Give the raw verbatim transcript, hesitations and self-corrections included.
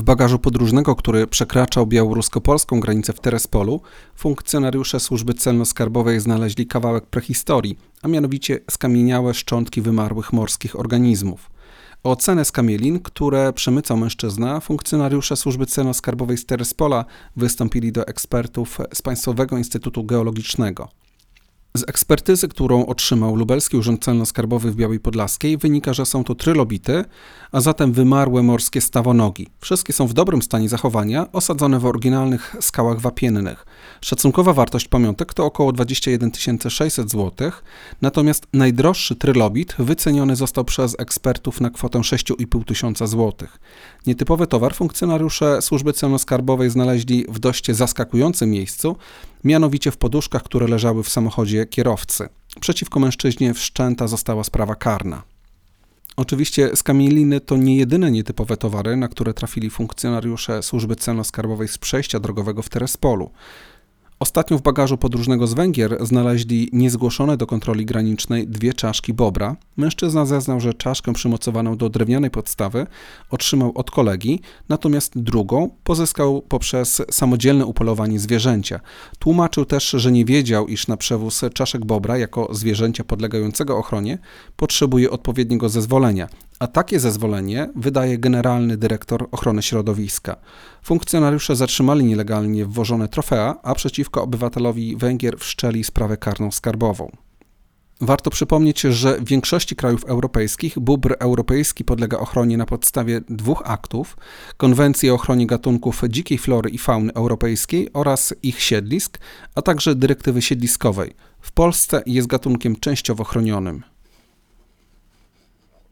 W bagażu podróżnego, który przekraczał białorusko-polską granicę w Terespolu, funkcjonariusze służby celno-skarbowej znaleźli kawałek prehistorii, a mianowicie skamieniałe szczątki wymarłych morskich organizmów. O cenę skamielin, które przemycał mężczyzna, funkcjonariusze służby celno-skarbowej z Terespola wystąpili do ekspertów z Państwowego Instytutu Geologicznego. Z ekspertyzy, którą otrzymał Lubelski Urząd Celno-Skarbowy w Białej Podlaskiej, wynika, że są to trylobity, a zatem wymarłe morskie stawonogi. Wszystkie są w dobrym stanie zachowania, osadzone w oryginalnych skałach wapiennych. Szacunkowa wartość pamiątek to około dwadzieścia jeden tysięcy sześćset złotych, natomiast najdroższy trylobit wyceniony został przez ekspertów na kwotę sześć i pół tysiąca złotych. Nietypowy towar funkcjonariusze służby celno-skarbowej znaleźli w dość zaskakującym miejscu, mianowicie w poduszkach, które leżały w samochodzie kierowcy. Przeciwko mężczyźnie wszczęta została sprawa karna. Oczywiście skamieliny to nie jedyne nietypowe towary, na które trafili funkcjonariusze służby celno-skarbowej z przejścia drogowego w Terespolu. Ostatnio w bagażu podróżnego z Węgier znaleźli niezgłoszone do kontroli granicznej dwie czaszki bobra. Mężczyzna zeznał, że czaszkę przymocowaną do drewnianej podstawy otrzymał od kolegi, natomiast drugą pozyskał poprzez samodzielne upolowanie zwierzęcia. Tłumaczył też, że nie wiedział, iż na przewóz czaszek bobra jako zwierzęcia podlegającego ochronie potrzebuje odpowiedniego zezwolenia, a takie zezwolenie wydaje generalny dyrektor ochrony środowiska. Funkcjonariusze zatrzymali nielegalnie wwożone trofea, a przeciwko obywatelowi Węgier wszczęli sprawę karną skarbową. Warto przypomnieć, że w większości krajów europejskich bóbr europejski podlega ochronie na podstawie dwóch aktów: Konwencji o ochronie gatunków dzikiej flory i fauny europejskiej oraz ich siedlisk, a także dyrektywy siedliskowej. W Polsce jest gatunkiem częściowo chronionym.